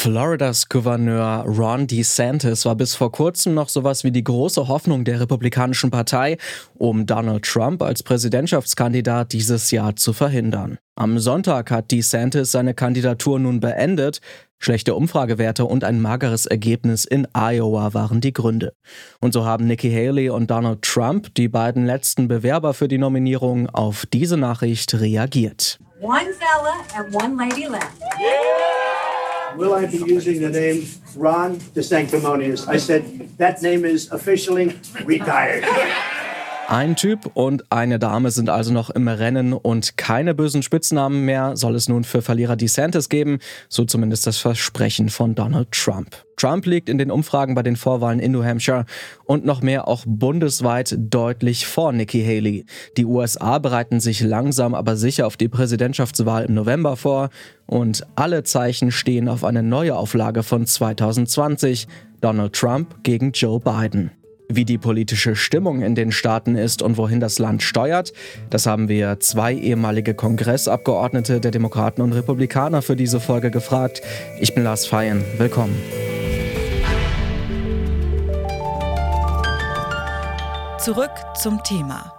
Floridas Gouverneur Ron DeSantis war bis vor kurzem noch sowas wie die große Hoffnung der Republikanischen Partei, um Donald Trump als Präsidentschaftskandidat dieses Jahr zu verhindern. Am Sonntag hat DeSantis seine Kandidatur nun beendet. Schlechte Umfragewerte und ein mageres Ergebnis in Iowa waren die Gründe. Und so haben Nikki Haley und Donald Trump, die beiden letzten Bewerber für die Nominierung, auf diese Nachricht reagiert. One fella and one lady left. Will I be using the name Ron DeSanctimonious? I said that name is officially retired. Ein Typ und eine Dame sind also noch im Rennen und keine bösen Spitznamen mehr soll es nun für Verlierer DeSantis geben, so zumindest das Versprechen von Donald Trump. Trump liegt in den Umfragen bei den Vorwahlen in New Hampshire und noch mehr auch bundesweit deutlich vor Nikki Haley. Die USA bereiten sich langsam aber sicher auf die Präsidentschaftswahl im November vor und alle Zeichen stehen auf eine neue Auflage von 2020, Donald Trump gegen Joe Biden. Wie die politische Stimmung in den Staaten ist und wohin das Land steuert, das haben wir zwei ehemalige Kongressabgeordnete der Demokraten und Republikaner für diese Folge gefragt. Ich bin Lars Feyen, willkommen. Zurück zum Thema.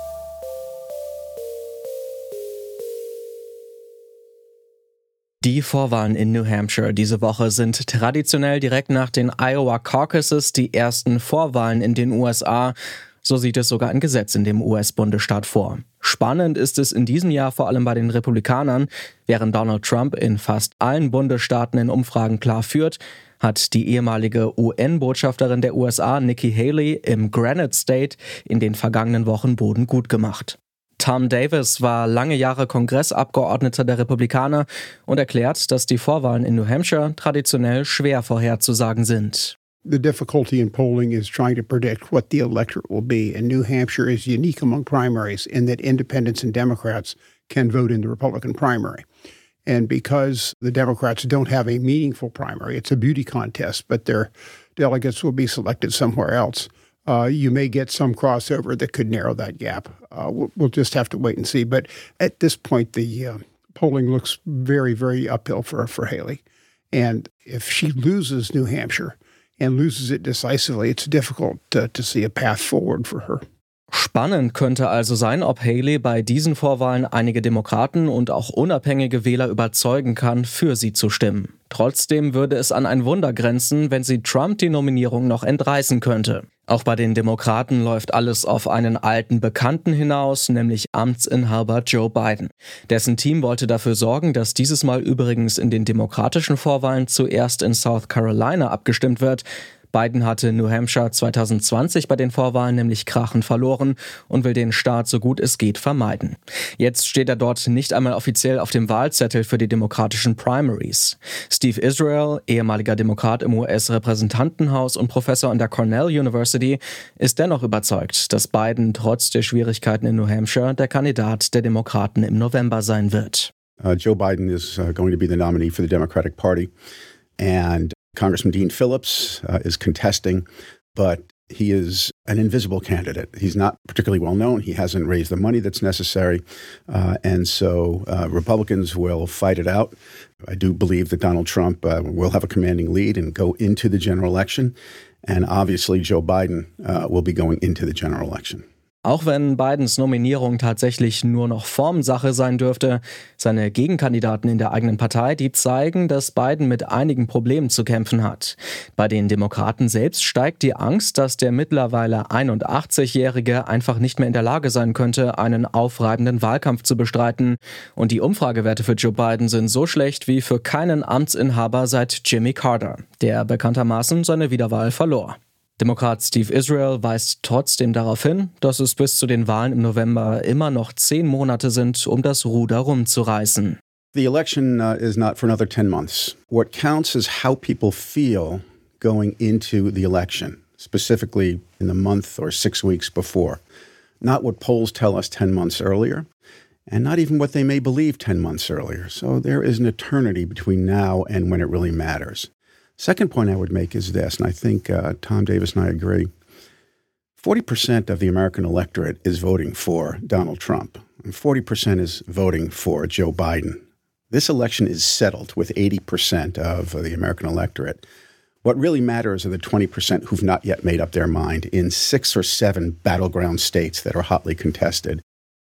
Die Vorwahlen in New Hampshire diese Woche sind traditionell direkt nach den Iowa Caucuses die ersten Vorwahlen in den USA. So sieht es sogar ein Gesetz in dem US-Bundesstaat vor. Spannend ist es in diesem Jahr vor allem bei den Republikanern. Während Donald Trump in fast allen Bundesstaaten in Umfragen klar führt, hat die ehemalige UN-Botschafterin der USA, Nikki Haley, im Granite State in den vergangenen Wochen Boden gut gemacht. Tom Davis war lange Jahre Kongressabgeordneter der Republikaner und erklärt, dass die Vorwahlen in New Hampshire traditionell schwer vorherzusagen sind. The difficulty in polling is trying to predict what the electorate will be, and New Hampshire is unique among primaries in that independents and Democrats can vote in the Republican primary. And because the Democrats don't have a meaningful primary, it's a beauty contest, but their delegates will be selected somewhere else. You may get some crossover that could narrow that gap. We'll just have to wait and see. But at this point, the polling looks very, very uphill for Haley. And if she loses New Hampshire and loses it decisively, it's difficult to see a path forward for her. Spannend könnte also sein, ob Haley bei diesen Vorwahlen einige Demokraten und auch unabhängige Wähler überzeugen kann, für sie zu stimmen. Trotzdem würde es an ein Wunder grenzen, wenn sie Trump die Nominierung noch entreißen könnte. Auch bei den Demokraten läuft alles auf einen alten Bekannten hinaus, nämlich Amtsinhaber Joe Biden. Dessen Team wollte dafür sorgen, dass dieses Mal übrigens in den demokratischen Vorwahlen zuerst in South Carolina abgestimmt wird. Biden hatte New Hampshire 2020 bei den Vorwahlen nämlich krachend verloren und will den Staat so gut es geht vermeiden. Jetzt steht er dort nicht einmal offiziell auf dem Wahlzettel für die demokratischen Primaries. Steve Israel, ehemaliger Demokrat im US-Repräsentantenhaus und Professor an der Cornell University, ist dennoch überzeugt, dass Biden trotz der Schwierigkeiten in New Hampshire der Kandidat der Demokraten im November sein wird. Joe Biden is going to be the nominee for the Democratic Party, and Congressman Dean Phillips is contesting, but he is an invisible candidate. He's not particularly well known. He hasn't raised the money that's necessary. And so Republicans will fight it out. I do believe that Donald Trump will have a commanding lead and go into the general election. And obviously Joe Biden will be going into the general election. Auch wenn Bidens Nominierung tatsächlich nur noch Formsache sein dürfte, seine Gegenkandidaten in der eigenen Partei, die zeigen, dass Biden mit einigen Problemen zu kämpfen hat. Bei den Demokraten selbst steigt die Angst, dass der mittlerweile 81-Jährige einfach nicht mehr in der Lage sein könnte, einen aufreibenden Wahlkampf zu bestreiten. Und die Umfragewerte für Joe Biden sind so schlecht wie für keinen Amtsinhaber seit Jimmy Carter, der bekanntermaßen seine Wiederwahl verlor. Demokrat Steve Israel weist trotzdem darauf hin, dass es bis zu den Wahlen im November immer noch 10 Monate sind, um das Ruder rumzureißen. The election is not for another 10 months. What counts is how people feel going into the election, specifically in the month or 6 weeks before. Not what polls tell us 10 months earlier, and not even what they may believe 10 months earlier. So there is an eternity between now and when it really matters. Second point I would make is this, and I think Tom Davis and I agree. 40% of the American electorate is voting for Donald Trump, and 40% is voting for Joe Biden. This election is settled with 80% of the American electorate. What really matters are the 20% who've not yet made up their mind in 6 or 7 battleground states that are hotly contested.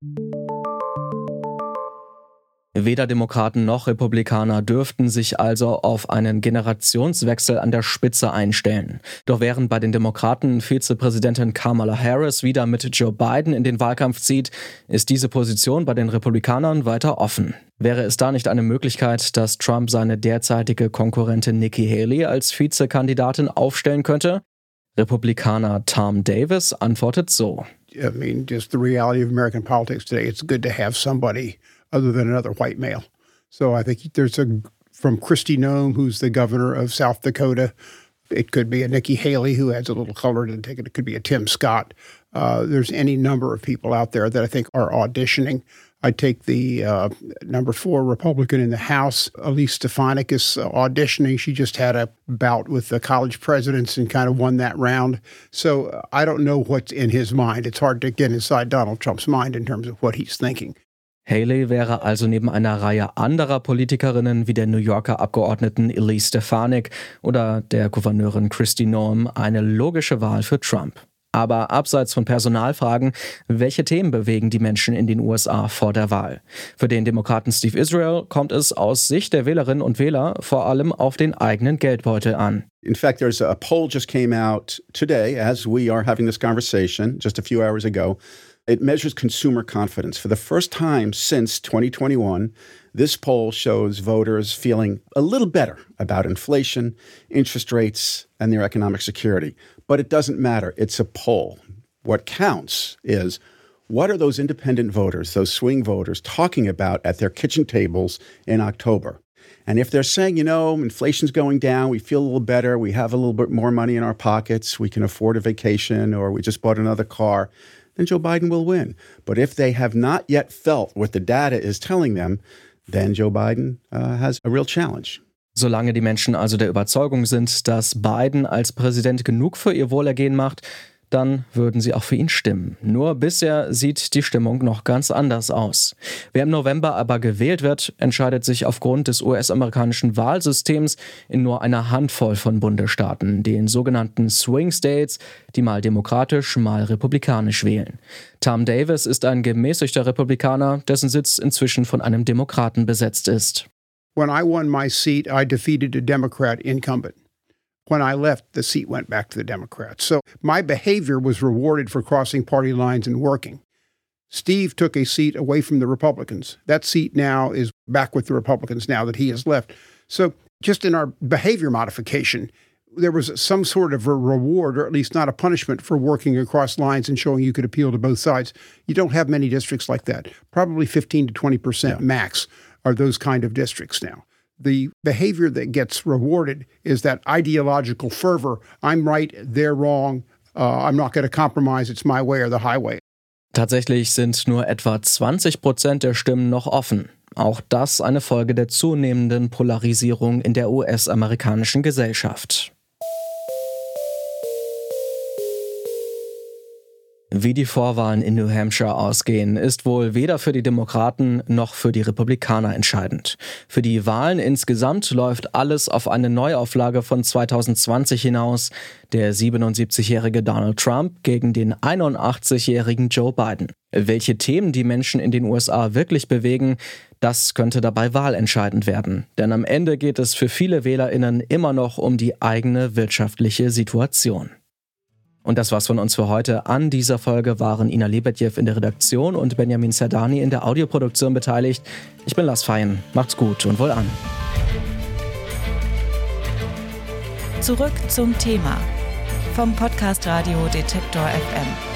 Weder Demokraten noch Republikaner dürften sich also auf einen Generationswechsel an der Spitze einstellen. Doch während bei den Demokraten Vizepräsidentin Kamala Harris wieder mit Joe Biden in den Wahlkampf zieht, ist diese Position bei den Republikanern weiter offen. Wäre es da nicht eine Möglichkeit, dass Trump seine derzeitige Konkurrentin Nikki Haley als Vizekandidatin aufstellen könnte? Republikaner Tom Davis antwortet so. I mean, just the reality of American politics today, it's good to have somebody other than another white male. So I think from Kristi Noem, who's the governor of South Dakota, it could be a Nikki Haley who adds a little color to the ticket. It could be a Tim Scott. There's any number of people out there that I think are auditioning. I'd take the number 4 Republican in the House, Elise Stefanik, is auditioning. She just had a bout with the college presidents and kind of won that round. So I don't know what's in his mind. It's hard to get inside Donald Trump's mind in terms of what he's thinking. Haley wäre also neben einer Reihe anderer Politikerinnen wie der New Yorker Abgeordneten Elise Stefanik oder der Gouverneurin Kristi Noem eine logische Wahl für Trump. Aber abseits von Personalfragen, welche Themen bewegen die Menschen in den USA vor der Wahl? Für den Demokraten Steve Israel kommt es aus Sicht der Wählerinnen und Wähler vor allem auf den eigenen Geldbeutel an. In fact, there's a poll just came out today as we are having this conversation just a few hours ago. It measures consumer confidence. For the first time since 2021, this poll shows voters feeling a little better about inflation, interest rates, and their economic security. But it doesn't matter. It's a poll. What counts is what are those independent voters, those swing voters, talking about at their kitchen tables in October? And if they're saying, you know, inflation's going down, we feel a little better, we have a little bit more money in our pockets, we can afford a vacation, or we just bought another car, then Joe Biden will win. But if they have not yet felt what the data is telling them, then Joe Biden has a real challenge. Solange die Menschen also der Überzeugung sind, dass Biden als Präsident genug für ihr Wohlergehen macht, dann würden sie auch für ihn stimmen. Nur bisher sieht die Stimmung noch ganz anders aus. Wer im November aber gewählt wird, entscheidet sich aufgrund des US-amerikanischen Wahlsystems in nur einer Handvoll von Bundesstaaten, den sogenannten Swing States, die mal demokratisch, mal republikanisch wählen. Tom Davis ist ein gemäßigter Republikaner, dessen Sitz inzwischen von einem Demokraten besetzt ist. When I won my seat, I defeated a Democrat incumbent. When I left, the seat went back to the Democrats. So my behavior was rewarded for crossing party lines and working. Steve took a seat away from the Republicans. That seat now is back with the Republicans now that he has left. So just in our behavior modification, there was some sort of a reward, or at least not a punishment, for working across lines and showing you could appeal to both sides. You don't have many districts like that. Probably 15 to 20% max are those kind of districts now. The behavior that gets rewarded is that ideological fervor. I'm right, they're wrong. I'm not going to compromise. It's my way or the highway. Tatsächlich sind nur etwa 20% der Stimmen noch offen. Auch das eine Folge der zunehmenden Polarisierung in der US-amerikanischen Gesellschaft. Wie die Vorwahlen in New Hampshire ausgehen, ist wohl weder für die Demokraten noch für die Republikaner entscheidend. Für die Wahlen insgesamt läuft alles auf eine Neuauflage von 2020 hinaus. Der 77-jährige Donald Trump gegen den 81-jährigen Joe Biden. Welche Themen die Menschen in den USA wirklich bewegen, das könnte dabei wahlentscheidend werden. Denn am Ende geht es für viele WählerInnen immer noch um die eigene wirtschaftliche Situation. Und das war's von uns für heute. An dieser Folge waren Ina Lebedjew in der Redaktion und Benjamin Zerdani in der Audioproduktion beteiligt. Ich bin Lars Feyen. Macht's gut und wohlan. Zurück zum Thema vom Podcast Radio Detektor FM.